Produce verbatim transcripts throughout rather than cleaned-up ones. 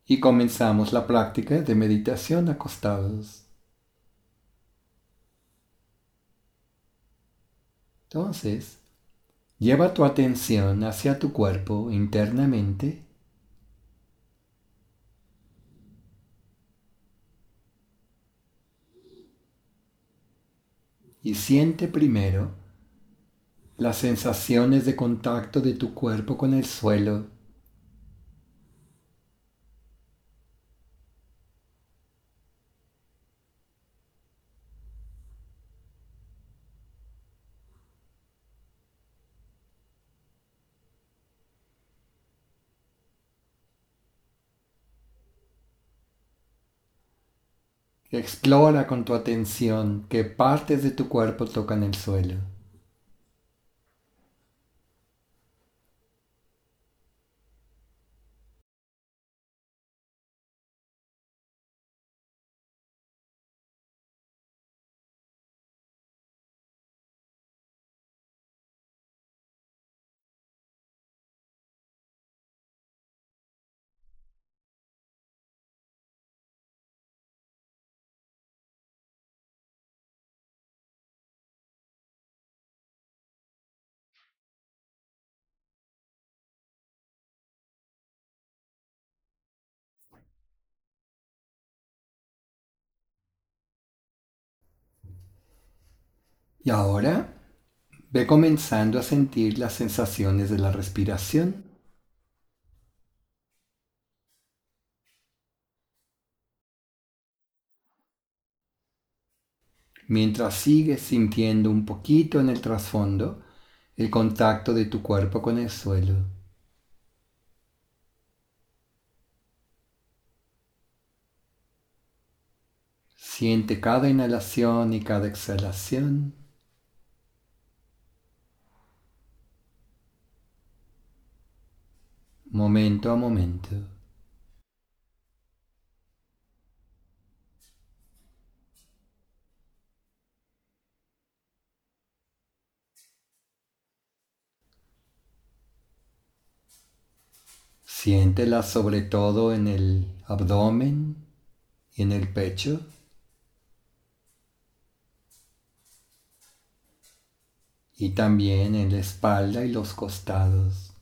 y comenzamos la práctica de meditación acostados. Entonces, lleva tu atención hacia tu cuerpo internamente y siente primero las sensaciones de contacto de tu cuerpo con el suelo. Explora con tu atención qué partes de tu cuerpo tocan el suelo. Y ahora ve comenzando a sentir las sensaciones de la respiración. Mientras sigues sintiendo un poquito en el trasfondo el contacto de tu cuerpo con el suelo. Siente cada inhalación y cada exhalación. Momento a momento. Siéntela sobre todo en el abdomen y en el pecho. Y también en la espalda y los costados.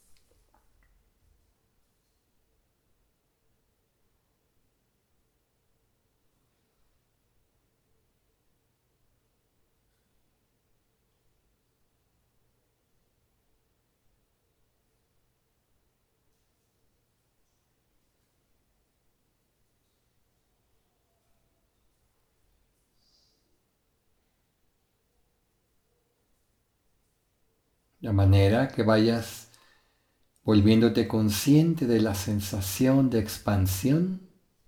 De manera que vayas volviéndote consciente de la sensación de expansión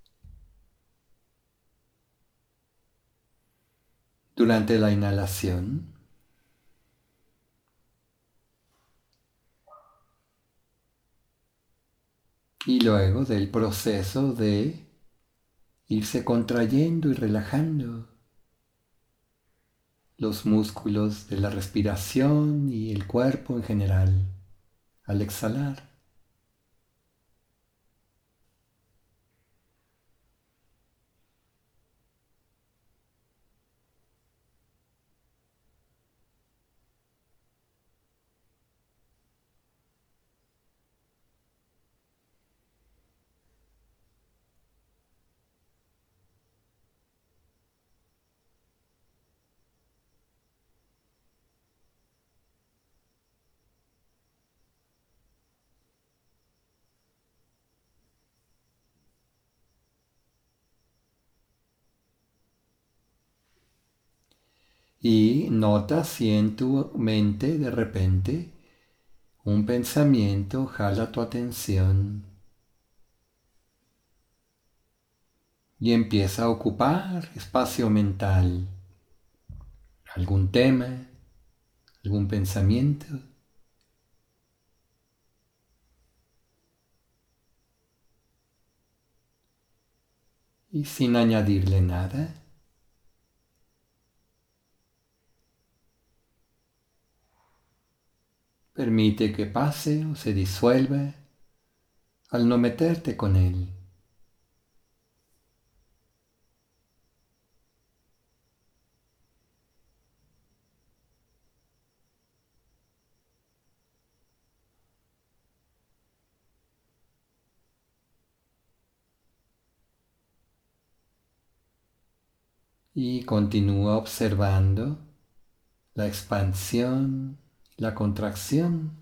durante la inhalación y luego del proceso de irse contrayendo y relajando los músculos de la respiración y el cuerpo en general al exhalar. Y nota si en tu mente de repente un pensamiento jala tu atención y empieza a ocupar espacio mental, algún tema, algún pensamiento. Y sin añadirle nada, permite que pase o se disuelva al no meterte con él. Y continúa observando la expansión, la contracción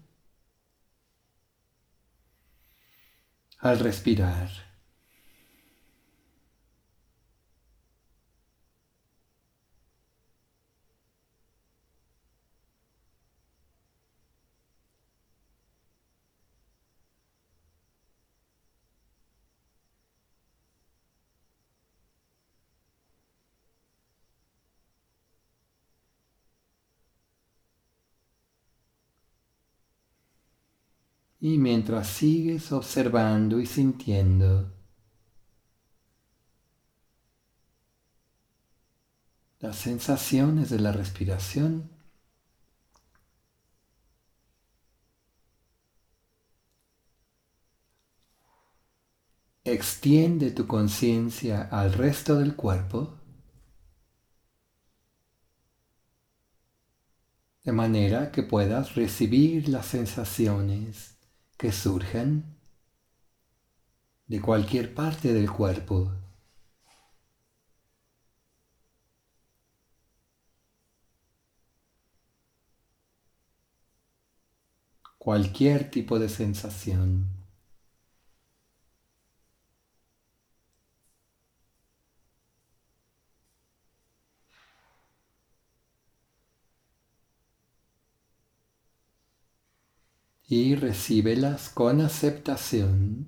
al respirar. Y mientras sigues observando y sintiendo las sensaciones de la respiración, extiende tu conciencia al resto del cuerpo de manera que puedas recibir las sensaciones que surjan de cualquier parte del cuerpo. Cualquier tipo de sensación. Y recíbelas con aceptación,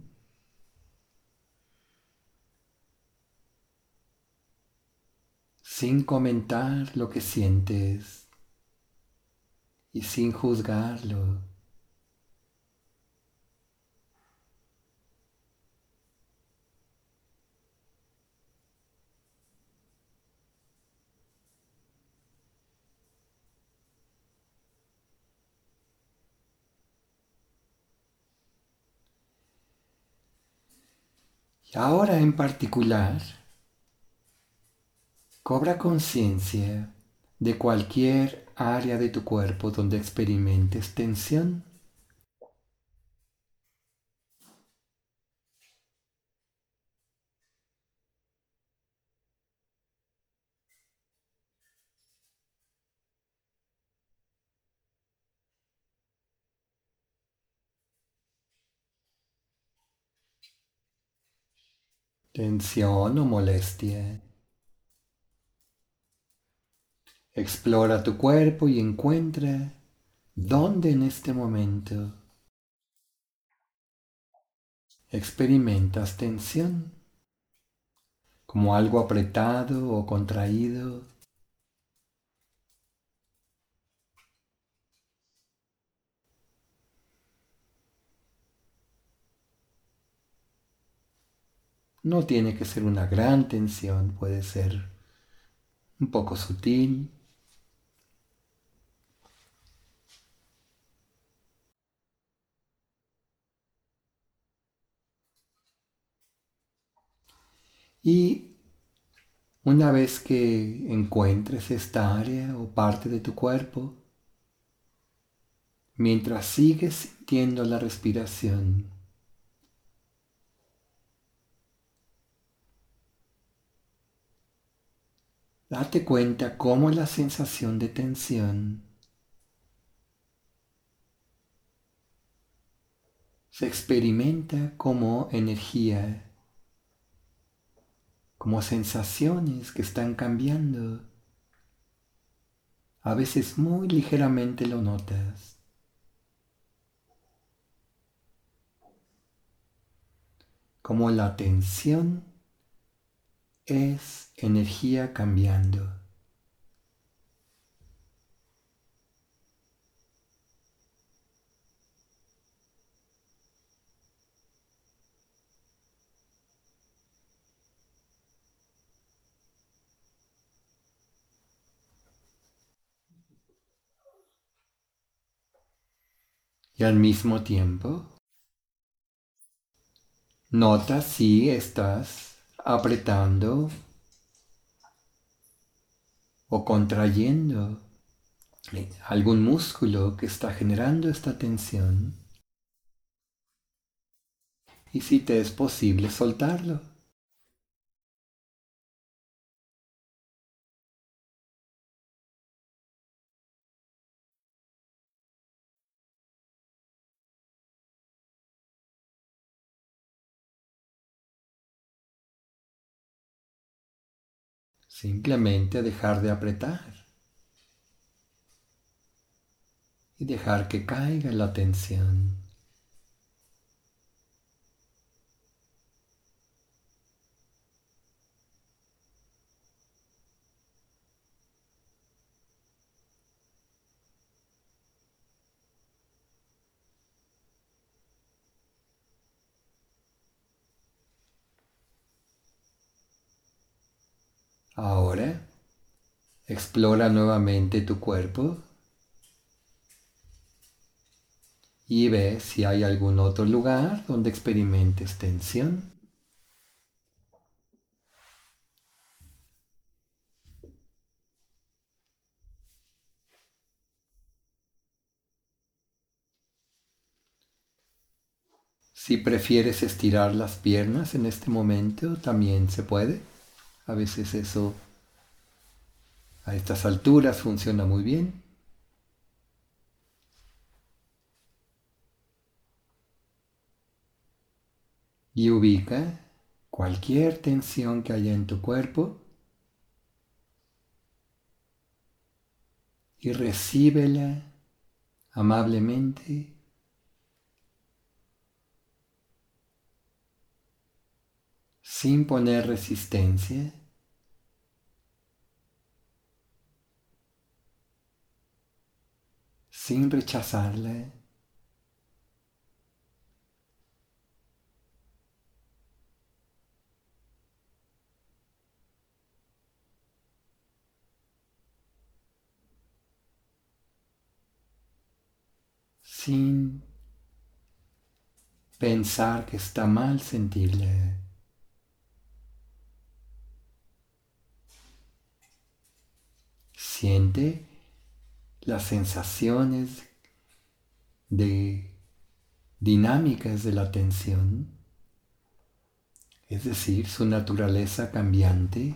sin comentar lo que sientes y sin juzgarlo. Y ahora en particular, cobra conciencia de cualquier área de tu cuerpo donde experimentes tensión. Tensión o molestia. Explora tu cuerpo y encuentra dónde en este momento experimentas tensión, como algo apretado o contraído. No tiene que ser una gran tensión, puede ser un poco sutil. Y una vez que encuentres esta área o parte de tu cuerpo, mientras sigues sintiendo la respiración, date cuenta cómo la sensación de tensión se experimenta como energía, como sensaciones que están cambiando. A veces muy ligeramente lo notas. Como la tensión es energía cambiando. Y al mismo tiempo, nota si estás apretando o contrayendo algún músculo que está generando esta tensión y si te es posible soltarlo. Simplemente dejar de apretar y dejar que caiga la tensión. Ahora, explora nuevamente tu cuerpo y ve si hay algún otro lugar donde experimentes tensión. Si prefieres estirar las piernas en este momento, también se puede. A veces eso a estas alturas funciona muy bien. Y ubica cualquier tensión que haya en tu cuerpo y recíbela amablemente, sin poner resistencia, sin rechazarla. Sin pensar que está mal sentirla. Siente las sensaciones de dinámicas de la tensión, es decir, su naturaleza cambiante.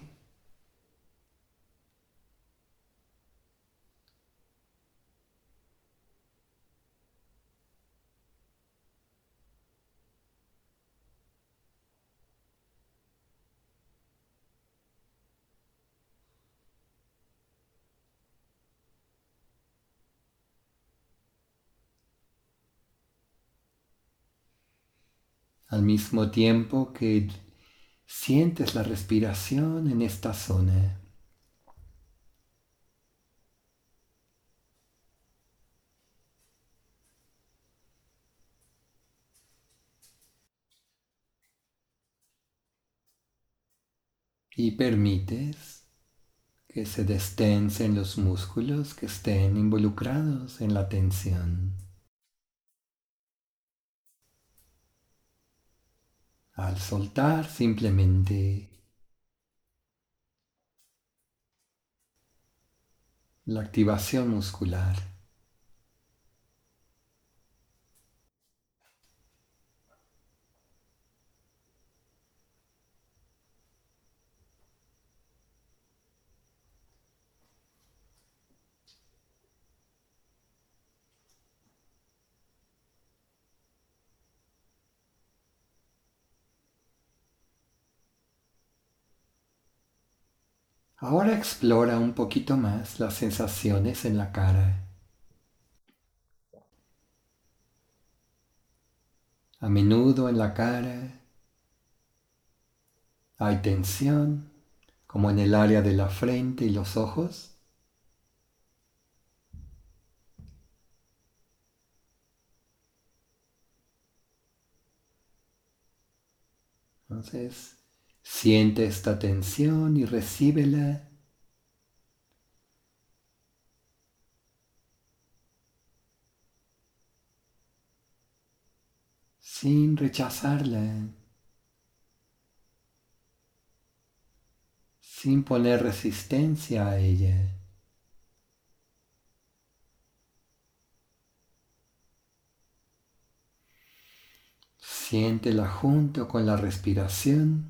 Al mismo tiempo que sientes la respiración en esta zona. Y permites que se destensen los músculos que estén involucrados en la tensión. Al soltar, simplemente la activación muscular. Ahora explora un poquito más las sensaciones en la cara. A menudo en la cara hay tensión, como en el área de la frente y los ojos. Entonces, siente esta tensión y recíbela. Sin rechazarla, sin poner resistencia a ella. Siéntela junto con la respiración.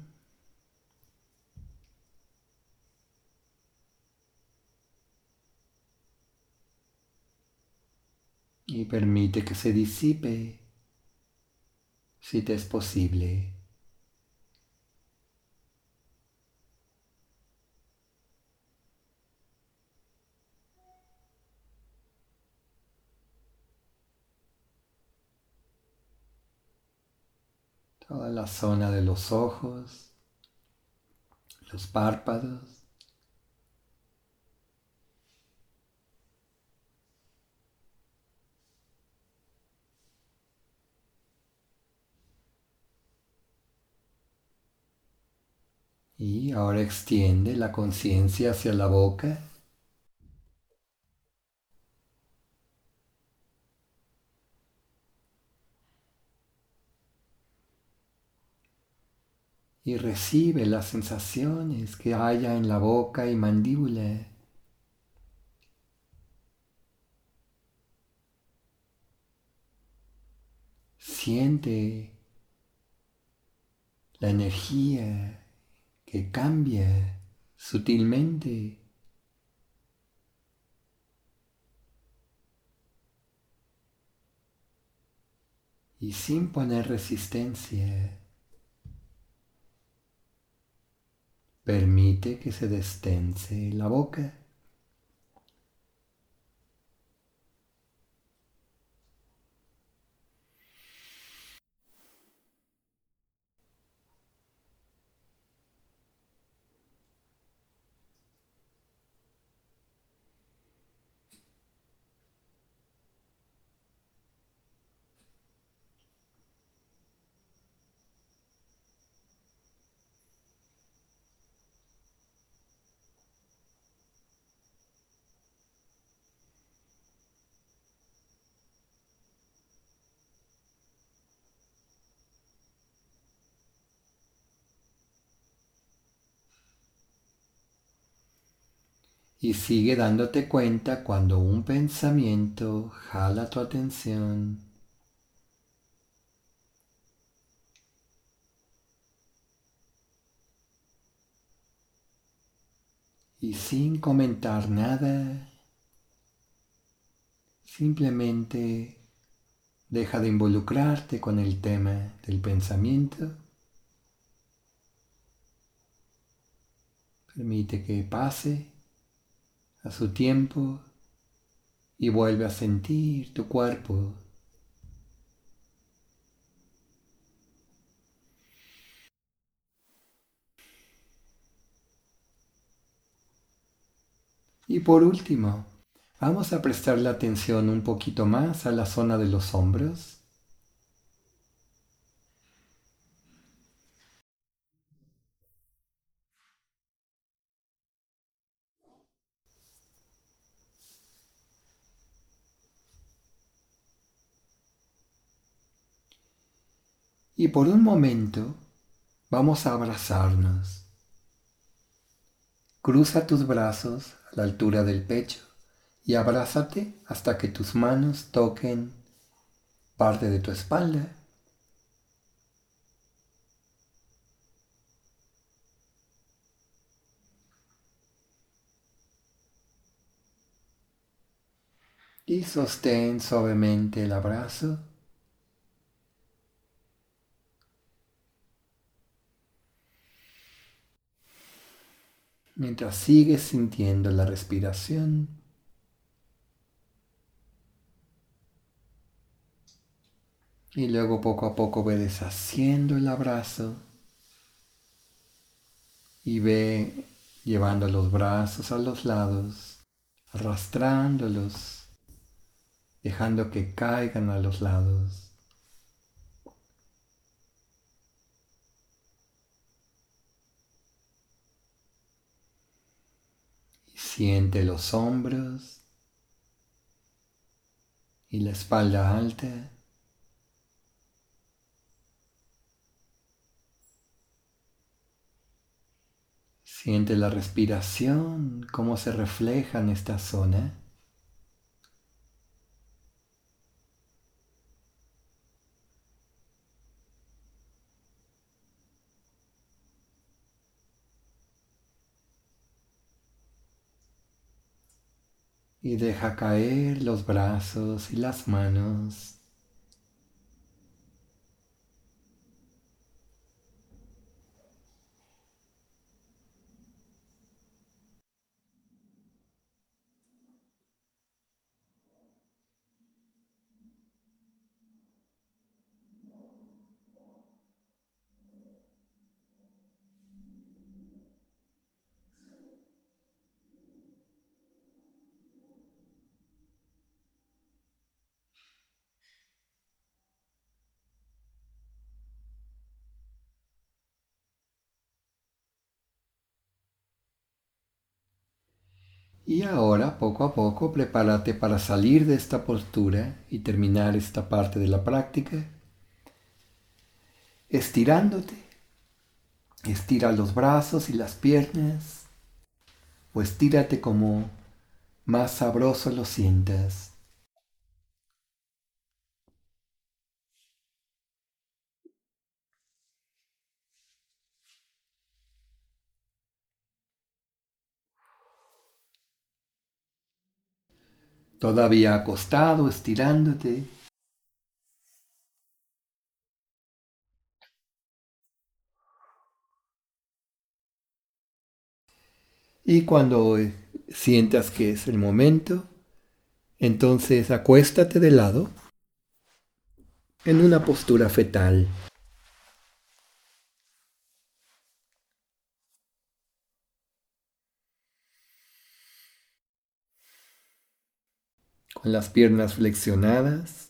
Y permite que se disipe, si te es posible. la zona de los ojos, los párpados. Y ahora extiende la conciencia hacia la boca. Y recibe las sensaciones que haya en la boca y mandíbula. Siente la energía que cambia sutilmente. Y sin poner resistencia, permite que se destense la boca. Y sigue dándote cuenta cuando un pensamiento jala tu atención. Y sin comentar nada, simplemente deja de involucrarte con el tema del pensamiento. Permite que pase a su tiempo y vuelve a sentir tu cuerpo. Y por último, vamos a prestarle atención un poquito más a la zona de los hombros. Y por un momento vamos a abrazarnos. Cruza tus brazos a la altura del pecho y abrázate hasta que tus manos toquen parte de tu espalda. Y sostén suavemente el abrazo. Mientras sigues sintiendo la respiración. Y luego poco a poco ve deshaciendo el abrazo. Y ve llevando los brazos a los lados, arrastrándolos, dejando que caigan a los lados. Y siente los hombros y la espalda alta. Siente la respiración, cómo se refleja en esta zona. Y deja caer los brazos y las manos. Y ahora, poco a poco, prepárate para salir de esta postura y terminar esta parte de la práctica estirándote. Estira los brazos y las piernas o estírate como más sabroso lo sientas. Todavía acostado, estirándote. Y cuando sientas que es el momento, entonces acuéstate de lado en una postura fetal. Con las piernas flexionadas.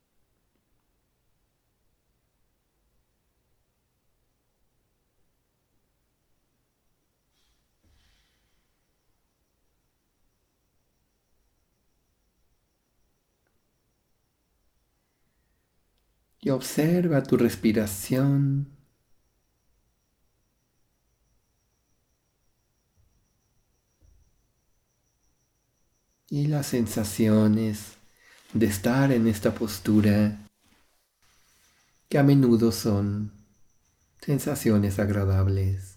Y observa tu respiración. Y las sensaciones de estar en esta postura, que a menudo son sensaciones agradables.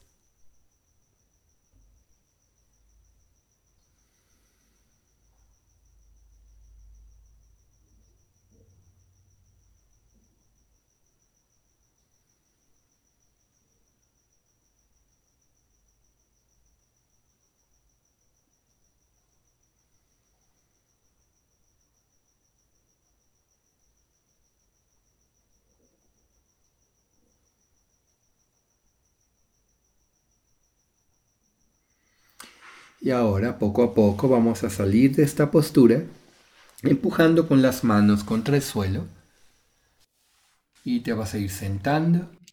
Y ahora, poco a poco, vamos a salir de esta postura, empujando con las manos contra el suelo. Y te vas a ir sentando